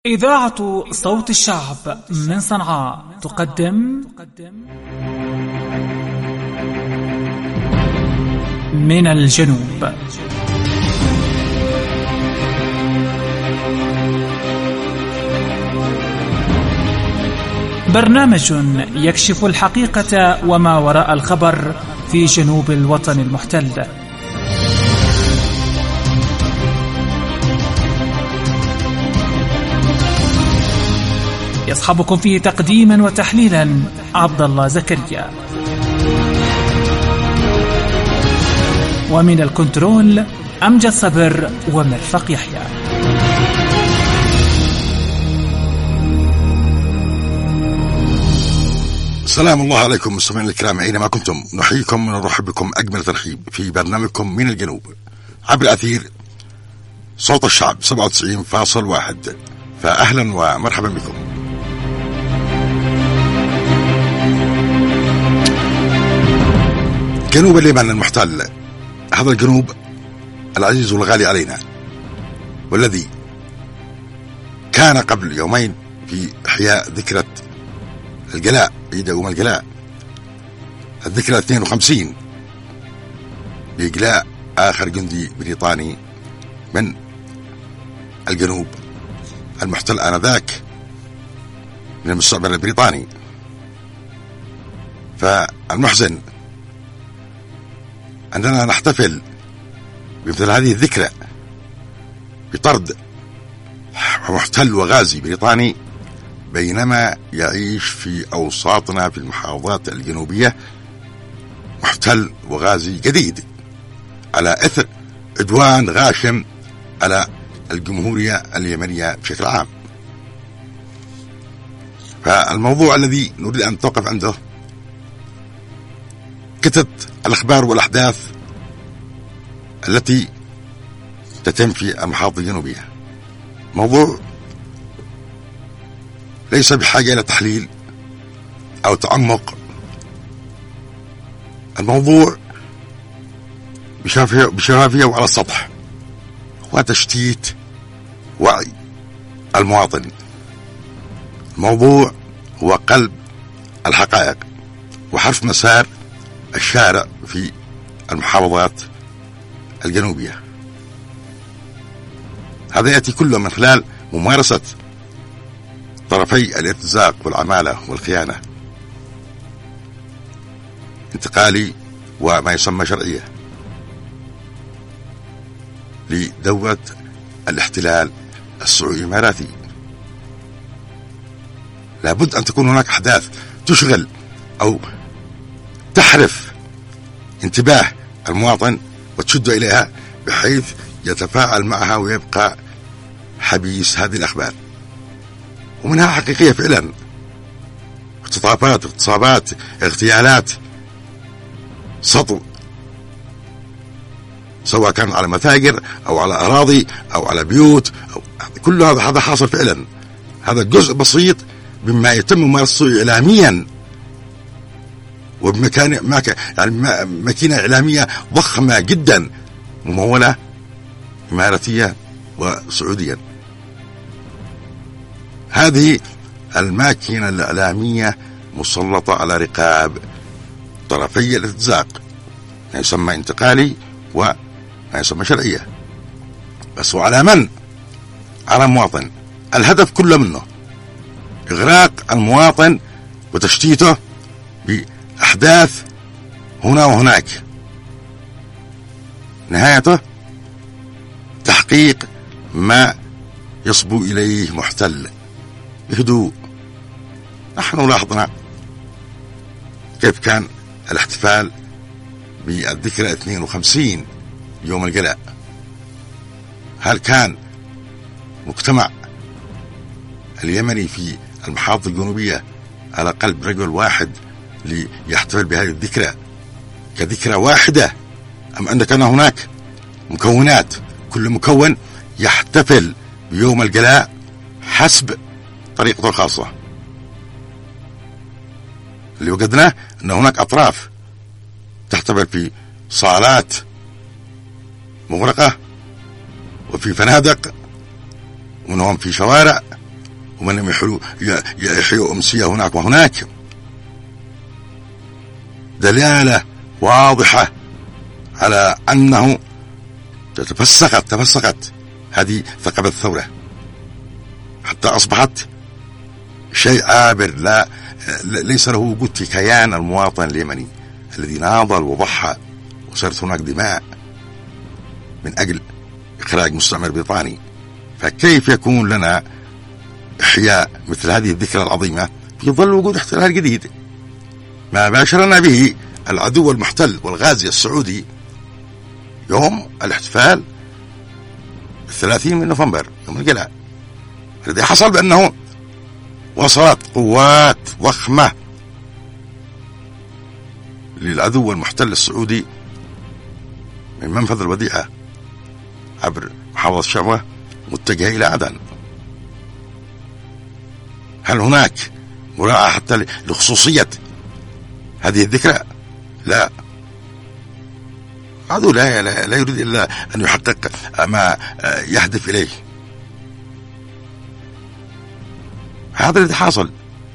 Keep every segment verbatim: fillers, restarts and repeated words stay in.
إذاعة صوت الشعب من صنعاء تقدم من الجنوب. برنامج يكشف الحقيقة وما وراء الخبر في جنوب الوطن المحتل. يصحبكم فيه تقديما وتحليلا عبد الله زكريا، ومن الكنترول أمجد صبر ومرفق يحيى. السلام الله عليكم مستمعينا الكرام أينما كنتم، نحييكم ونرحب بكم أجمل ترحيب في برنامجكم من الجنوب عبر أثير صوت الشعب سبعة وتسعين فاصل واحد. فأهلا ومرحبا بكم. جنوب اليمن المحتل، هذا الجنوب العزيز والغالي علينا، والذي كان قبل يومين في إحياء ذكرى الجلاء، عيد يوم الجلاء، الذكرى اثنين وخمسين بإجلاء آخر جندي بريطاني من الجنوب المحتل آنذاك من المستعمر البريطاني. فالمحزن أننا نحتفل بمثل هذه الذكرى بطرد محتل وغازي بريطاني، بينما يعيش في أوساطنا في المحافظات الجنوبية محتل وغازي جديد على إثر عدوان غاشم على الجمهورية اليمنية بشكل عام. فالموضوع الذي نريد أن نتوقف عنده كتت الأخبار والأحداث التي تتم في المحافظة الجنوبية. موضوع ليس بحاجة إلى تحليل أو تعمق، الموضوع بشفافية وعلى السطح، وتشتيت وعي المواطن. الموضوع هو قلب الحقائق وحرف مسار الشارع في المحافظات الجنوبية. هذا يأتي كله من خلال ممارسة طرفي الارتزاق والعمالة والخيانة، انتقالي وما يسمى شرعية، لدولة الاحتلال السعودي الإماراتي. لابد أن تكون هناك أحداث تشغل أو تحرف انتباه المواطن وتشد إليها بحيث يتفاعل معها ويبقى حبيس هذه الأخبار، ومنها حقيقية فعلا، اختطافات، اغتصابات، اغتيالات، سطو، سواء كان على متاجر أو على أراضي أو على بيوت أو كل هذا هذا حاصل فعلا. هذا جزء بسيط مما يتم ممارسته إعلاميا وبمكان يعني ماكينة إعلامية ضخمة جدا ممولة إماراتية وسعوديا. هذه الماكينة الإعلامية مسلطة على رقاب طرفي الارتزاق، ما يسمى انتقالي وما يسمى شرعية. بس وعلى من؟ على المواطن. الهدف كله منه إغراق المواطن وتشتيته بأحداث هنا وهناك، نهايته تحقيق ما يصبو إليه محتل بهدوء. نحن لاحظنا كيف كان الاحتفال بالذكرى اثنين وخمسين يوم الجلاء. هل كان مجتمع اليمني في المحافظة الجنوبية على قلب رجل واحد ليحتفل بهذه الذكرى كذكرى واحدة، أم أن كان هناك مكونات كل مكون يحتفل بيوم الجلاء حسب طريقته الخاصة؟ اللي وجدناه أن هناك أطراف تحتفل في صالات مغلقة وفي فنادق ومنهم في شوارع ومن لم يحلوا يحيوا أمسية هناك وهناك. دلالة واضحة على أنه تفسقت تفسقت هذه ثقافة الثورة حتى أصبحت شيء عابر، لا ليس له وجود في كيان المواطن اليمني الذي ناضل وضحى وصارت هناك دماء من أجل إخراج مستعمر بريطاني. فكيف يكون لنا إحياء مثل هذه الذكرى العظيمة في ظل وجود احتلال جديد؟ ما باشرنا به العدو المحتل والغازي السعودي يوم الاحتفال الثلاثين من نوفمبر يوم الجلاء، الذي حصل بأنه وصلت قوات ضخمة للعدو المحتل السعودي من منفذ الوديعة عبر محافظة الشعوة متجهة إلى عدن. هل هناك مراعاة حتى لخصوصية هذه الذكرى؟ لا. عدو لا, لا, لا يريد إلا أن يحقق ما يهدف إليه. هذا الذي حاصل.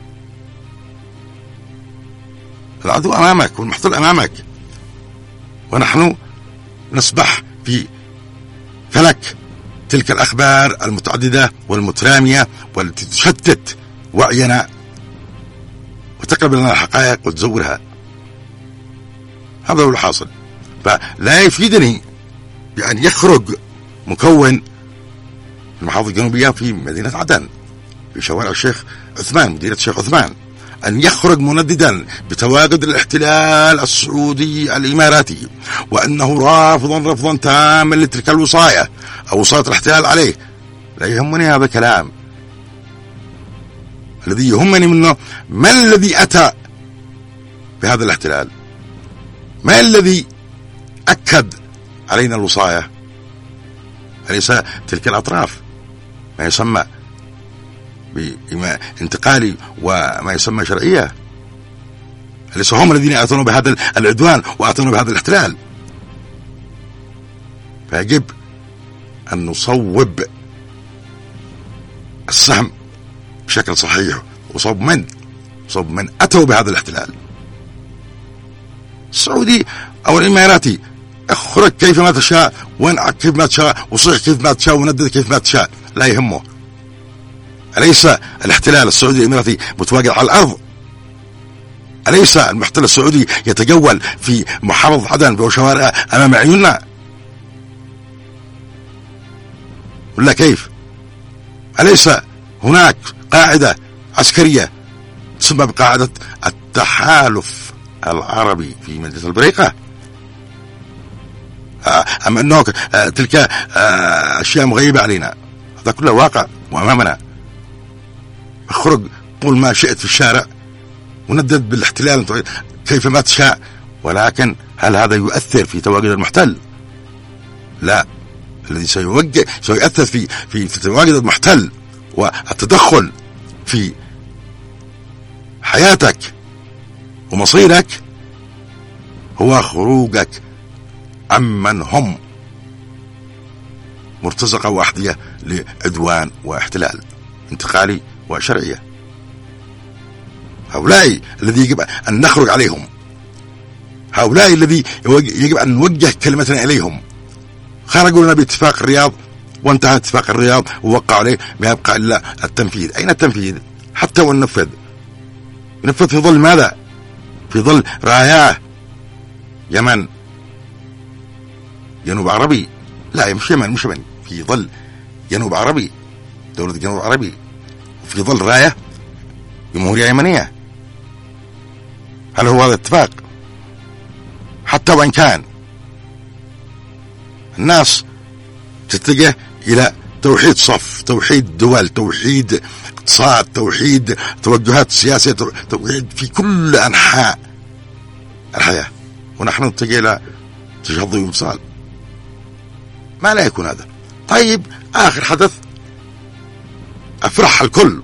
العدو أمامك والمحتل أمامك، ونحن نسبح في فلك تلك الأخبار المتعددة والمترامية والتي تشتت وعينا وتقلب لنا الحقائق وتزورها. هذا هو الحاصل. فلا يفيدني بأن يخرج مكون المحافظة الجنوبية في مدينة عدن في شوارع الشيخ عثمان مدينة الشيخ عثمان أن يخرج منددا بتواجد الاحتلال السعودي الإماراتي وأنه رافضا رفضا تاما لتلك الوصاية أو وصاية الاحتلال عليه. لا يهمني هذا الكلام. الذي يهمني منه ما الذي أتى بهذا الاحتلال، ما الذي أكد علينا الوصاية. أليس تلك الأطراف ما يسمى بانتقالي وما يسمى شرعية؟ أليس هم الذين أتونوا بهذا العدوان وأتونوا بهذا الاحتلال؟ فيجب أن نصوب السهم بشكل صحيح وصوب من صوب من أتوا بهذا الاحتلال. السعودي أو الإماراتي اخرج كيف ما تشاء وانعك كيف ما تشاء وصيح كيف ما تشاء وندد كيف ما تشاء، لا يهمه. أليس الاحتلال السعودي الإماراتي متواجد على الأرض؟ أليس المحتل السعودي يتجول في محافظة عدن وشوارع أمام عيوننا؟ ولا كيف؟ أليس هناك قاعدة عسكرية تسمى بقاعدة التحالف العربي في مدينة البريقة؟ أم أنه تلك أشياء مغيبة علينا؟ هذا كله واقع وأمامنا. اخرج قول ما شئت في الشارع وندد بالاحتلال كيف ما تشاء، ولكن هل هذا يؤثر في تواجد المحتل؟ لا. الذي سيوجه سيؤثر في في, في تواجد المحتل والتدخل في حياتك ومصيرك هو خروجك عمن هم مرتزقة وأحذية لعدوان واحتلال انتقالي وشرعية. هؤلاء الذي يجب أن نخرج عليهم، هؤلاء الذي يجب أن نوجه كلمتنا إليهم. خرجوا لنا باتفاق الرياض وانتهى اتفاق الرياض ووقع عليه، ما يبقى إلا التنفيذ. أين التنفيذ؟ حتى وننفذ ينفذ في ظل ماذا؟ في ظل راياه يمن جنوب عربي، لا مش يمن مش يمن في ظل جنوب عربي، دولة جنوب عربي، في ظل راية جمهورية يمنية. هل هو هذا اتفاق؟ حتى وإن كان الناس تتجه إلى توحيد صف، توحيد دول، توحيد اقتصاد، توحيد توجهات سياسية، توحيد في كل أنحاء الحياة، ونحن نتجه إلى تشظي وانفصال. ما لا يكون هذا. طيب آخر حدث أفرح الكل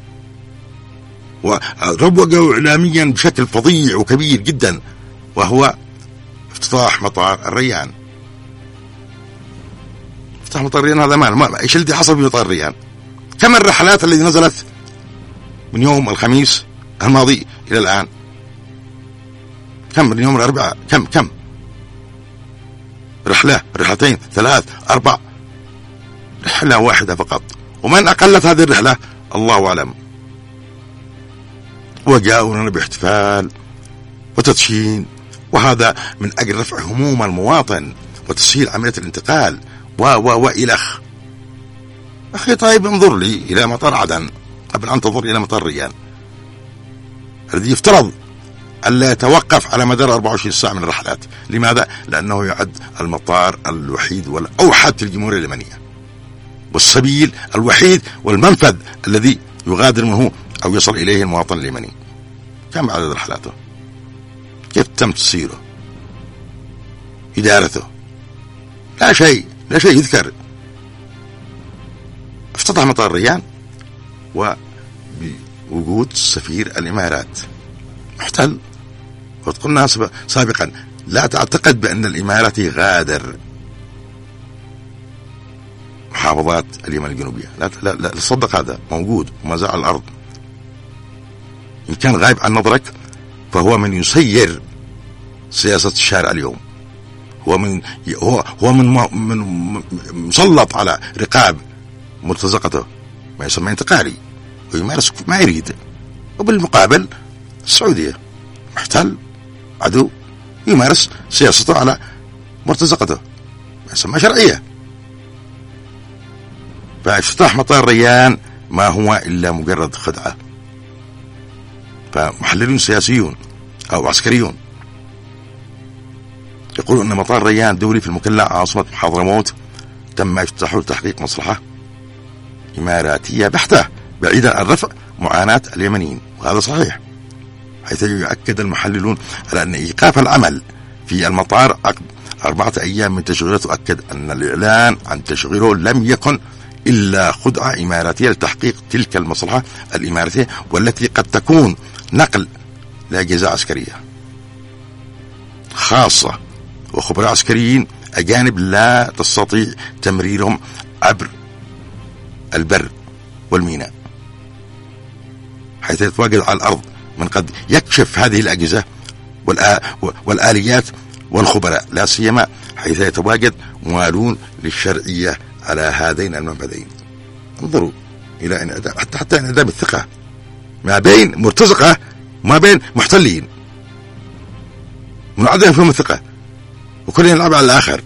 وروجوا إعلاميا بشكل فظيع وكبير جدا، وهو افتتاح مطار الريان. افتتاح مطار الريان هذا ما ايش اللي حصل في مطار الريان؟ كم الرحلات التي نزلت من يوم الخميس الماضي إلى الآن؟ كم من يوم الأربعاء؟ كم كم رحلة، رحلتين، ثلاث، أربع، رحلة واحدة فقط. ومن أقلت هذه الرحلة الله أعلم. وجاءونا باحتفال وتدشين، وهذا من أجل رفع هموم المواطن وتسهيل عملية الانتقال و و وإلخ. أخي طيب انظر لي إلى مطار عدن قبل أن تنظر إلى مطار ريان الذي يفترض ألا يتوقف على مدار أربعة وعشرين ساعة من الرحلات. لماذا؟ لأنه يعد المطار الوحيد والأوحد في الجمهورية اليمنية، والسبيل الوحيد والمنفذ الذي يغادر منه أو يصل إليه المواطن اليمني. كم عدد رحلاته؟ كيف تم تسييره؟ إدارته؟ لا شيء، لا شيء يذكر. افتتح مطار ريان وبوجود سفير الإمارات محتل. وقلنا سابقا لا تعتقد بأن الإماراتي غادر محافظات اليمن الجنوبية، لا لا لا تصدق، هذا موجود وما زال على الأرض. إن كان غايب عن نظرك فهو من يسير سياسة الشارع اليوم، هو من هو هو من من مسلط على رقاب مرتزقته ما يسمى انتقالي، ويمارس ما يريد. وبالمقابل السعودية محتل عدو يمارس سياسته على مرتزقته ما يسمى شرعية. فافتتاح مطار ريان ما هو إلا مجرد خدعة. فمحللون سياسيون أو عسكريون يقولون أن مطار ريان دولي في المكلا عاصمة حضرموت تم افتتاحه لتحقيق مصلحة إماراتية بحتة بعيدا عن رفع معاناة اليمنيين، وهذا صحيح، حيث يؤكد المحللون على أن إيقاف العمل في المطار عقب أربعة أيام من تشغيله تؤكد أن الإعلان عن تشغيله لم يكن إلا خدعة إماراتية لتحقيق تلك المصلحة الإماراتية، والتي قد تكون نقل لأجهزة عسكرية خاصة وخبراء عسكريين أجانب لا تستطيع تمريرهم عبر البر والميناء، حيث يتواجد على الأرض من قد يكشف هذه الأجهزة والآليات والخبراء، لا سيما حيث يتواجد موالون للشرعية على هذين المنفذين. انظروا إلى انعدام حتى حتى انعدام الثقة ما بين مرتزقة وما بين محتلين، منعدم فيهم الثقة وكل يلعب على الآخر.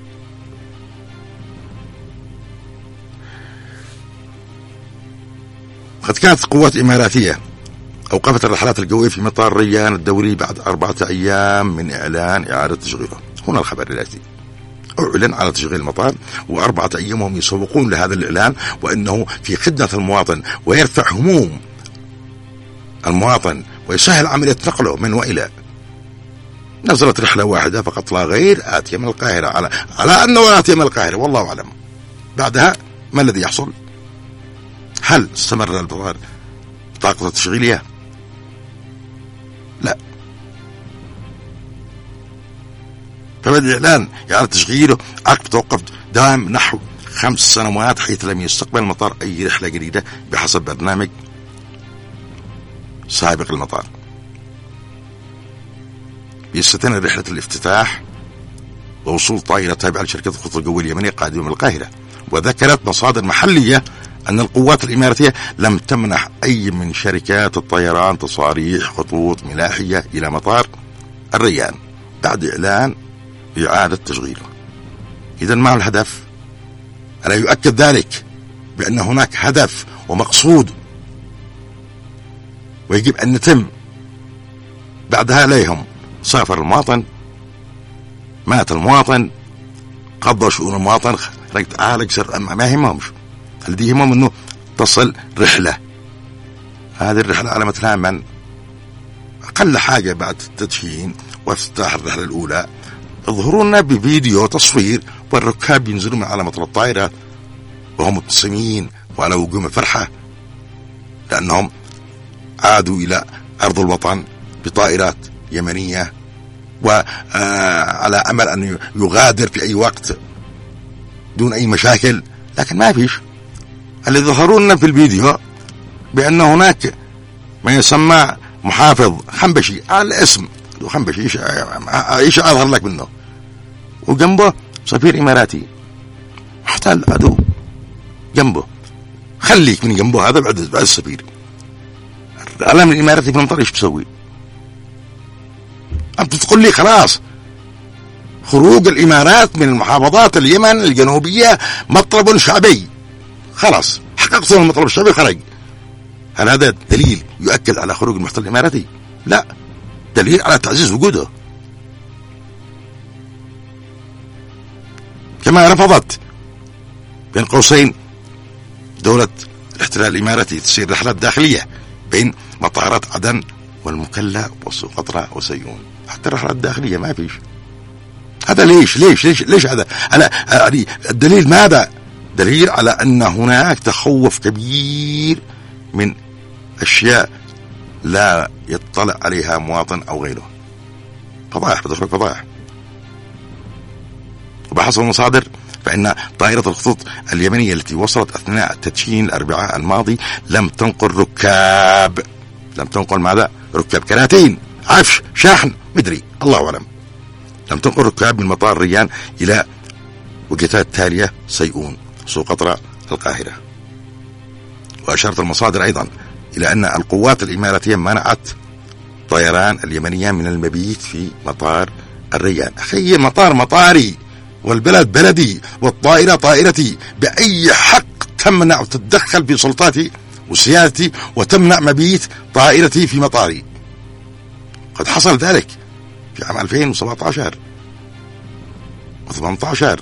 قد كانت قوات إماراتية أوقفت الرحلات الجوية في مطار ريان الدولي بعد أربعة أيام من إعلان إعادة تشغيله. هنا الخبر الآتي: أعلن على تشغيل المطار وأربعة أيام هم يسوقون لهذا الإعلان وأنه في خدمة المواطن ويرفع هموم المواطن ويسهل عملية نقله من وإلى. نزلت رحلة واحدة فقط لا غير آتية من القاهرة، على على أنه آتية من القاهرة والله أعلم. بعدها ما الذي يحصل؟ هل استمر المطار طاقة تشغيلية؟ لا. فبدأ الإعلان إعادة تشغيله عقب توقف دام نحو خمس سنوات، حيث لم يستقبل المطار أي رحلة جديدة بحسب برنامج سابق المطار. يستتم رحلة الافتتاح ووصول طائرة تابعة لشركة الخطوط الجوية اليمنية قادمة من القاهرة. وذكرت مصادر محلية أن القوات الإماراتية لم تمنح أي من شركات الطيران تصاريح خطوط ملاحية إلى مطار الريان بعد إعلان إعادة تشغيله. إذن ما الهدف؟ ألا يؤكد ذلك بأن هناك هدف ومقصود ويجب أن يتم. بعدها لا يهم، سافر المواطن، مات المواطن، قضى شؤون المواطن، خرجت أهلك، سر ما يهمهمش. الذي يهمهم أنه تصل رحلة. هذه الرحلة على مثلها من أقل حاجة بعد التدشين وافتتاح الرحلة الأولى اظهرونا بفيديو تصوير والركاب ينزلون من على مطار الطائرة وهم مبتسمين وعلى وجوههم فرحة لأنهم عادوا إلى أرض الوطن بطائرات يمنية وعلى أمل أن يغادر في أي وقت دون أي مشاكل. لكن ما فيش، اللي ظهروا لنا في الفيديو بأن هناك ما يسمى محافظ خنبشي على الاسم، خنبشي ايش ايش اظهر لك منه، وجنبه سفير اماراتي محتل عدو جنبه، خليك من جنبه هذا بعد بعد السفير. العلم الاماراتي في المطار ايش بتسوي؟ انت تقول لي خلاص خروج الامارات من المحافظات اليمن الجنوبيه مطلب شعبي، خلاص حققتوا المطلب الشعبي خرج. هل هذا دليل يؤكد على خروج المحتل الاماراتي؟ لا، دليل على تعزيز وجوده. كما رفضت بين قوسين دولة الاحتلال الاماراتي تسير رحلات داخلية بين مطارات عدن والمكلا وسقطرى وسيئون، حتى الرحلات الداخلية ما فيش. هذا ليش ليش ليش ليش هذا؟ أنا يعني الدليل ماذا؟ دليل على أن هناك تخوف كبير من أشياء لا يطلع عليها مواطن أو غيره. فضائح بتخرج فضائح. وبحسب المصادر فإن طائرة الخطوط اليمنية التي وصلت أثناء التدشين الأربعاء الماضي لم تنقل ركاب. لم تنقل ماذا؟ ركاب كراتين، عفش، شاحن، مدري الله أعلم. لم تنقل ركاب من مطار ريان إلى وجهات تالية سيئون، سقطرى، القاهرة. وأشارت المصادر أيضا إلى أن القوات الإماراتية منعت طيران اليمنية من المبيت في مطار الريان. أخي مطار مطاري والبلد بلدي والطائرة طائرتي، بأي حق تمنع وتتدخل في سلطاتي وسيادتي وتمنع مبيت طائرتي في مطاري؟ قد حصل ذلك في عام ألفين وسبعة عشر وثمانية عشر،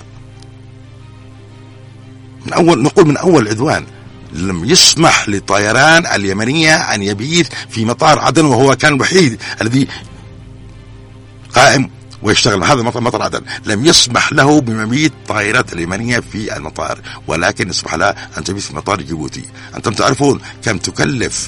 من أول نقول من أول عدوان لم يسمح لطيران اليمنية أن يبيت في مطار عدن، وهو كان الوحيد الذي قائم ويشتغل. هذا مطار مطار عدن لم يسمح له بمبيت طائرات اليمنية في المطار، ولكن اسمح لها أن تبيت في مطار جيبوتي. أنتم تعرفون كم تكلف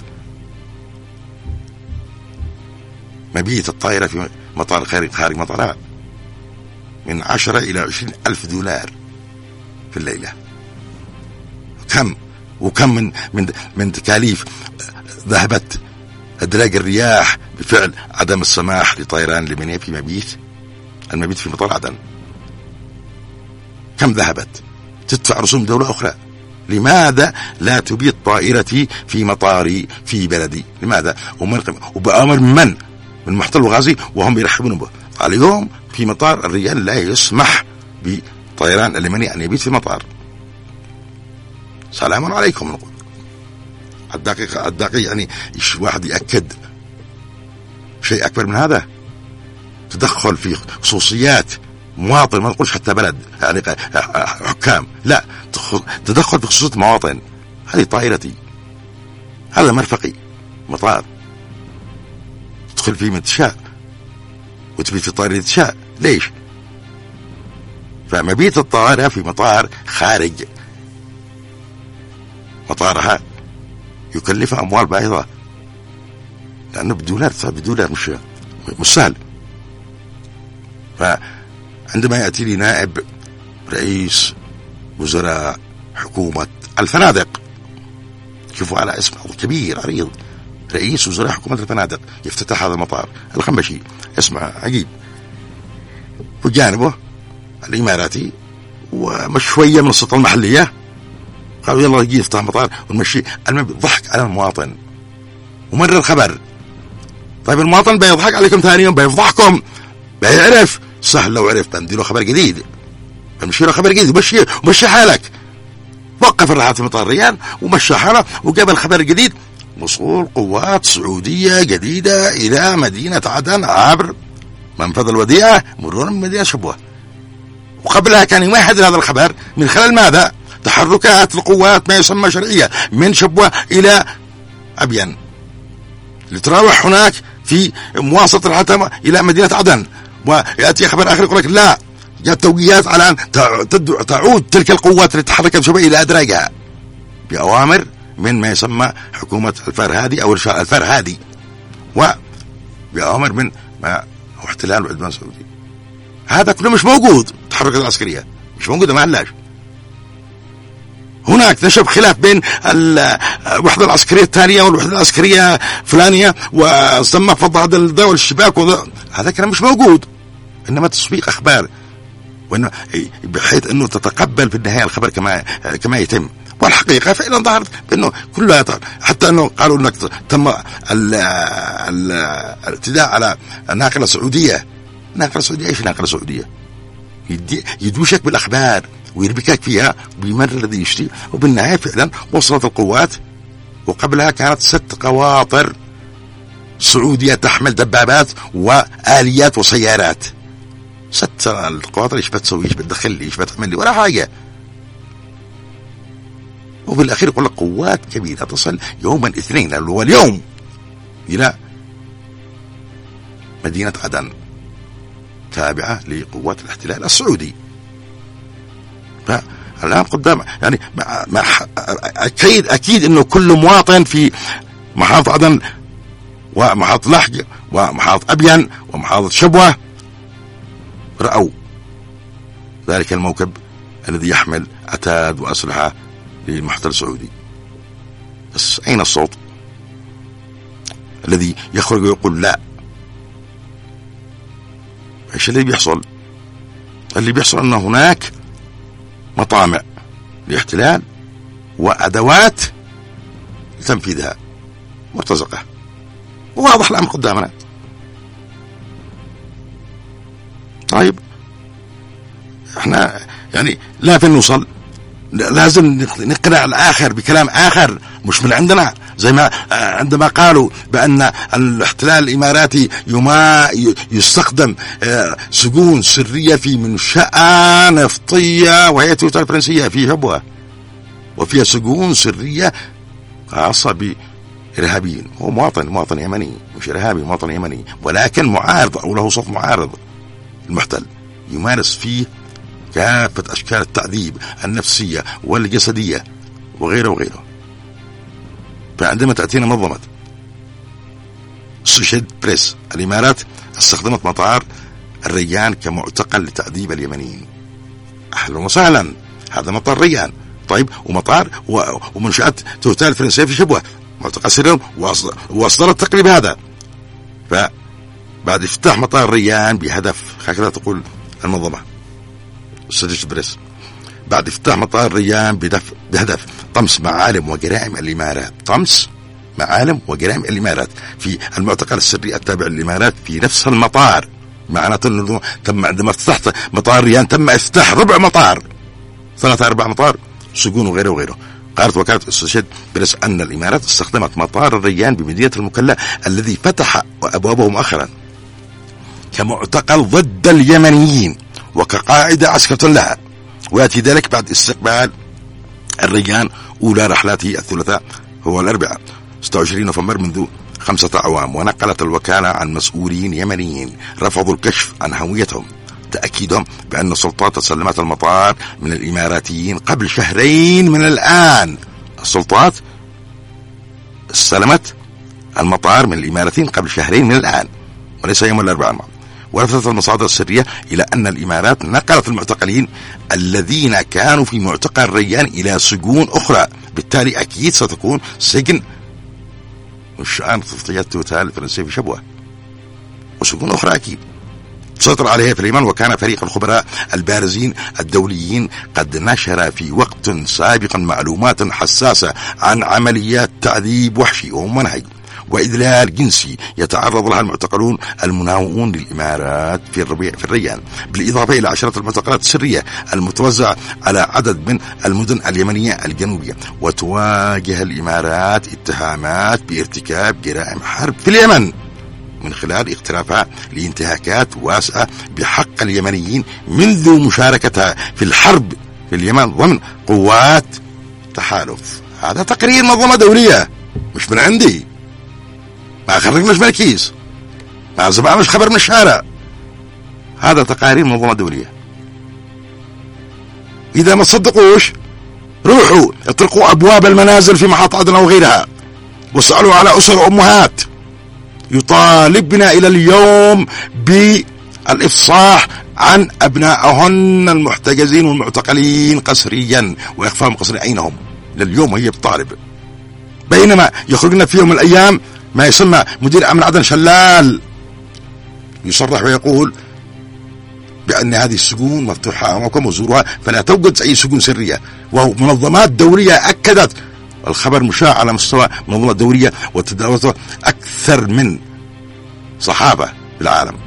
مبيت الطائرة في مطار خارج خارج مطارها؟ من عشرة إلى عشرين ألف دولار في الليلة. كم وكم من من من تكاليف ذهبت أدراج الرياح بفعل عدم السماح لطيران اليمنية في مبيت المبيت في مطار عدن. كم ذهبت؟ تدفع رسوم دولة أخرى. لماذا لا تبيت طائرتي في مطاري في بلدي؟ لماذا؟ وبأمر من؟ من محتل وغازي وهم يرحبون به. اليوم في مطار الريان لا يسمح بطيران اليمني أن يبيت في المطار. سلام عليكم نقول. الدقيقة الدقيقة يعني إيش واحد يأكد شيء أكبر من هذا؟ تدخل في خصوصيات مواطن، ما نقولش حتى بلد يعني حكام، لا، تدخل في خصوصيات مواطن. هذه طائرتي، هذا مرفقي مطار، تدخل فيه من تشاء وتبيت في طائرة تشاء. ليش؟ فمبيت الطائرة في مطار خارج مطارها يكلفها أموال باهظة، لأنه بدولار بدولار مش مش سهل. فعندما يأتي لي نائب رئيس وزراء حكومة الفنادق، شوفوا على اسم كبير عريض، رئيس وزراء حكومة الفنادق يفتتح هذا المطار الخنبشي، اسمه عجيب، وجانبه الإماراتي ومش شوية من السلطة المحلية، قالوا يلا يجي يفتح مطار ونمشي. ضحك على المواطن ومر الخبر. طيب المواطن بيضحك عليكم ثاني يوم، بيفضحكم، بيعرف. سهل لو عرف بنديله خبر جديد، بمشي له خبر جديد ومشي ومشي حالك. وقف الرحلات في مطار الريان ومشى حاله وقبل خبر جديد، وصول قوات سعودية جديدة إلى مدينة عدن عبر منفذ الوديعة مرورا من مدينة شبوة. وقبلها كان يمهد هذا الخبر من خلال ماذا؟ تحركات القوات ما يسمى شرعية من شبوة إلى أبين لتراوح هناك في مواصلة الحتم إلى مدينة عدن. ويأتي خبر آخر يقول لك لا، جاءت توجيهات على أن تعود تلك القوات التي تحركت شبوة إلى أدراجها بأوامر من ما يسمى حكومة الفرهادي أو الفرهادي، وبأوامر من ما احتلال وعدوان سعودي. هذا كله مش موجود. التحركات العسكرية مش موجودة، ما علاش. هناك نشب خلاف بين الوحدة العسكرية الثانية والوحدة العسكرية فلانية وسمى فض هذا الدول الشباك، هذا كلام مش موجود، إنما تسويق أخبار، وإنه بحيث إنه تتقبل في النهاية الخبر كما كما يتم. والحقيقة فعلا ظهرت بأنه كلها طار. حتى أنه قالوا أنك تم الاعتداء على ناقلة سعودية. ناقلة سعودية إيش ناقلة سعودية؟ يدوشك بالأخبار ويربكك فيها بمن الذي يشتري. وبالنهاية فعلا وصلت القوات، وقبلها كانت ست قواطر سعودية تحمل دبابات وآليات وسيارات. ست القواطر ايش بتسوي؟ ايش بتدخل لي؟ ايش بتعمل لي؟ ولا حاجة. وبالأخير يقول لك قوات كبيرة تصل يوم الاثنين اللي هو اليوم إلى مدينة عدن تابعة لقوات الاحتلال السعودي. فالآن قدام يعني ما أكيد أكيد إنه كل مواطن في محافظة عدن ومحافظة لحج ومحافظة أبين ومحافظة شبوة رأوا ذلك الموكب الذي يحمل عتاد وأسلحة للمحتل السعودي. بس أين الصوت الذي يخرج ويقول لا؟ ايش اللي بيحصل؟ اللي بيحصل أن هناك مطامع لاحتلال وأدوات لتنفيذها مرتزقة، وواضح الأمر قدامنا. طيب احنا يعني لا فين نوصل، لازم نقنع الآخر بكلام آخر مش من عندنا، زي ما عندما قالوا بأن الاحتلال الإماراتي يما يستخدم سجون سرية في منشأة نفطية وهي تويتر الفرنسية في شبوة، وفيها سجون سرية خاصة بإرهابيين. هو مواطن مواطن يمني، مش إرهابي، مواطن يمني، ولكن معارض أو له صف معارض المحتل، يمارس فيه كافة أشكال التعذيب النفسية والجسدية وغيره وغيره. فعندما تأتينا منظمة سوشيد بريس، الإمارات استخدمت مطار الريان كمعتقل لتعذيب اليمنيين. أهلا وسهلا، هذا مطار ريان. طيب ومطار ومنشآت توتال الفرنسية في شبوة معتقل سري، واصدرت تقريب هذا. فبعد افتتاح مطار ريان بهدف، هكذا تقول المنظمة سوشيد بريس، بعد افتتاح مطار ريان بهدف طمس معالم وجرائم الإمارات، طمس معالم وجرائم الإمارات في المعتقل السري التابع للإمارات في نفس المطار. معناته أنه تم عندما افتتحت مطار ريان تم افتتاح ربع مطار، ثلاثة أربع مطار، سجون وغيره وغيره. قالت وكالة السوشيد بريس أن الإمارات استخدمت مطار الريان بمدينة المكلا الذي فتح أبوابه مؤخرا كمعتقل ضد اليمنيين وكقاعدة عسكرية لها، ويأتي ذلك بعد استقبال الريان أولى رحلاته الثلاثاء هو الأربعاء ستة وعشرين نوفمبر منذ خمسة أعوام. ونقلت الوكالة عن مسؤولين يمنيين رفضوا الكشف عن هويتهم، تأكيدهم بأن السلطات سلمت المطار من الإماراتيين قبل شهرين من الآن. السلطات سلمت المطار من الإماراتيين قبل شهرين من الآن وليس يوم الأربعاء. ولفتت المصادر السرية إلى أن الإمارات نقلت المعتقلين الذين كانوا في معتقل ريان إلى سجون أخرى، بالتالي أكيد ستكون سجن والشأن تغطيات توتال الفرنسية في شبوة وسجون أخرى أكيد تسيطر عليها في اليمن. وكان فريق الخبراء البارزين الدوليين قد نشر في وقت سابق معلومات حساسة عن عمليات تعذيب وحشي ومنهج وإذلال جنسي يتعرض لها المعتقلون المناوئون للإمارات في الربيع في الريان، بالإضافة إلى عشرة المعتقلات السرية المتوزعة على عدد من المدن اليمنية الجنوبية. وتواجه الإمارات اتهامات بارتكاب جرائم حرب في اليمن من خلال اقترافها لانتهاكات واسعة بحق اليمنيين منذ مشاركتها في الحرب في اليمن ضمن قوات تحالف. هذا تقرير منظمة دولية مش من عندي، ما خرجناش من الكيس، ما زبعناش خبر من الشارع، هذا تقارير منظمة دولية. إذا ما تصدقوش روحوا اطرقوا أبواب المنازل في محطة عدن وغيرها واسألوا على أسر أمهات يطالبنا إلى اليوم بالإفصاح عن أبنائهن المحتجزين والمعتقلين قسريا وإخفاهم قسريا. أين هم؟ لليوم هي بتطالب، بينما يخرجنا في يوم من الأيام ما يسمى مدير أمن عدن شلال يصرح ويقول بأن هذه السجون مفتوحة أمامكم وزوروها، فلا توجد أي سجون سرية. ومنظمات دولية أكدت الخبر، مشاع على مستوى منظمات دولية وتداولته أكثر من صحافة بالعالم،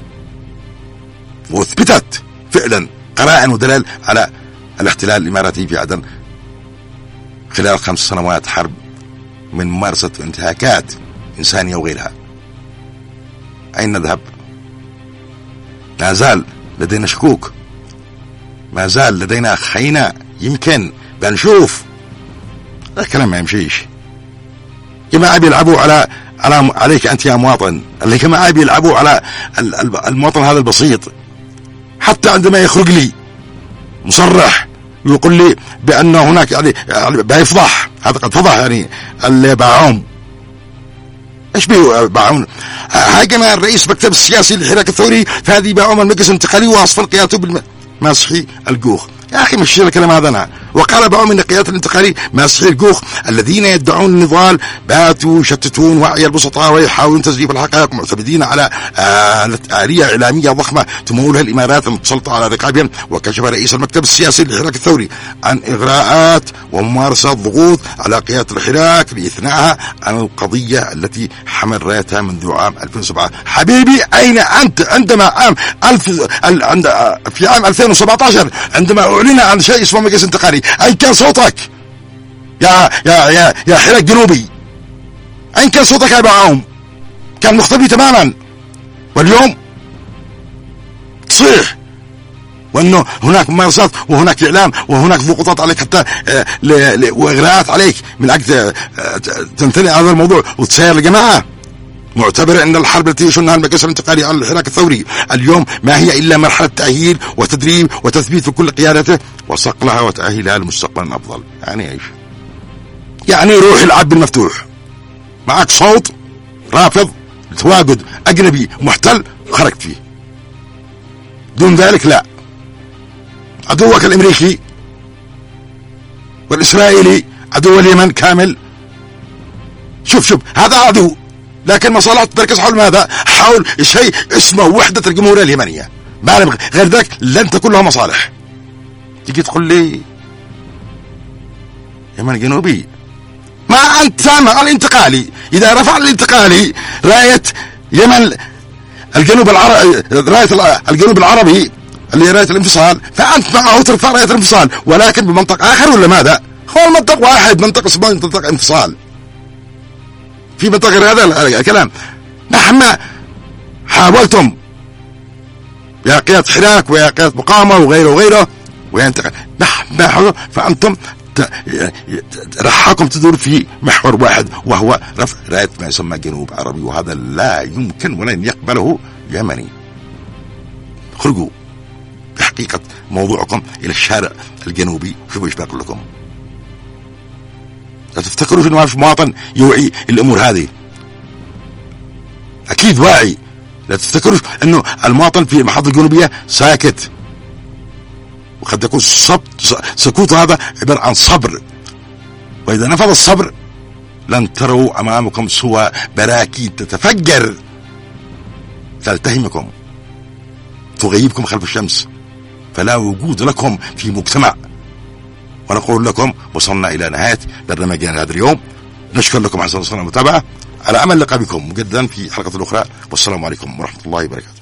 واثبتت فعلا قرائن ودلال على الاحتلال الإماراتي في عدن خلال خمس سنوات حرب من ممارسة انتهاكات إنسانية وغيرها. أين نذهب؟ ما زال لدينا شكوك، ما زال لدينا خينة، يمكن بنشوف. هذا الكلام ما يمشيش. جماعة بيلعبوا على على عليك أنت يا مواطن، اللي جماعة بيلعبوا على المواطن هذا البسيط. حتى عندما يخرج لي مصرح يقول لي بأن هناك يعني بيفضح، هذا قد فضح يعني اللي باعون. ايش باعون؟ هاجم الرئيس مكتب السياسي للحراك الثوري فهذه باعون المجلس الانتقالي واصفر قيادته بالماسحي الجوخ. يا أخي مش الكلام هذا أنا. وقال بعض من القيادات الانتقالي ماسحي الجوخ الذين يدعون النضال باتوا يشتتون وعي البسطاء ويحاولون تزييف الحقائق معتمدين على آلية إعلامية ضخمة تمولها الإمارات المتسلطة على رقابهم. وكشف رئيس المكتب السياسي للحراك الثوري عن إغراءات وممارسة ضغوط على قيادة الحراك لإثناءها عن القضية التي حمل رايتها منذ عام ألفين وسبعة. حبيبي أين أنت عندما عام ألف في عام ألفين وسبعة عشر عندما أعلن عن شيء اسمه مجلس انتقالي؟ أين كان صوتك يا يا يا يا حراك جنوبي؟ أين كان صوتك يا باعون؟ كان مختفي تماما. واليوم تصيح وأنه هناك ممارسات وهناك إعلام وهناك ضغوطات عليك حتى وإغراءات عليك من أجل تمتلئ هذا الموضوع وتسير لجماعة. معتبر أن الحرب التي يشنها المجلس الانتقالي على الحراك الثوري اليوم ما هي إلا مرحلة تأهيل وتدريب وتثبيت في كل قيادته وصقلها وتأهيلها لمستقبل أفضل. يعني إيش؟ يعني روح العب المفتوح، معك صوت رافض تواجد أجنبي محتل خرجت فيه، دون ذلك لا. عدوك الأمريكي والإسرائيلي عدو اليمن كامل. شوف شوف هذا عدو، لكن مصالحه تركز حول ماذا؟ حول شيء اسمه وحدة الجمهورية اليمنية، ما نبغى غير ذلك لن تكون لها مصالح. تيجي تقول لي يمن الجنوبي، ما أنت سامع الانتقالي إذا رفع الانتقالي راية يمن الجنوب العربي، راية الجنوب العربي اللي هي راية الانفصال، فأنت معه ترفع راية الانفصال ولكن بمنطق آخر ولا ماذا؟ هو المنطق واحد، منطق اسمه منطق انفصال، في منطقة غير هذا الكلام. مهما حاولتم يا قيادة حراك ويا قيادة مقاومة وغيره وغيره وينتقل مهما حاولتم فأنتم رحاكم تدور في محور واحد وهو رفع راية ما يسمى جنوب عربي، وهذا لا يمكن ولن يقبله يمني. خرجوا بحقيقة موضوعكم إلى الشارع الجنوبي. شوفوا إيش بقول لكم، لا تفتكروا في في مواطن يوعي الأمور هذه، أكيد واعي. لا تفتكروا أنه المواطن في المحافظة الجنوبية ساكت، وقد يكون سكوت هذا عبارة عن صبر، وإذا نفذ الصبر لن تروا أمامكم سوى براكين تتفجر تلتهمكم تغيبكم خلف الشمس، فلا وجود لكم في مجتمع. ونقول لكم وصلنا إلى نهاية برنامجنا هذا اليوم. نشكر لكم على حسن المتابعة، على أمل اللقاء بكم مجددا في حلقة أخرى، والسلام عليكم ورحمة الله وبركاته.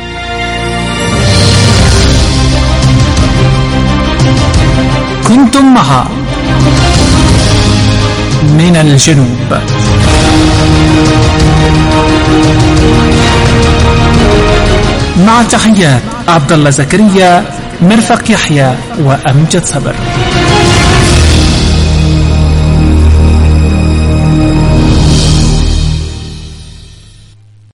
كنتم مع من الجنوب. مع تحيات عبد الله زكريا، مرفق يحيى وأمجد صبر.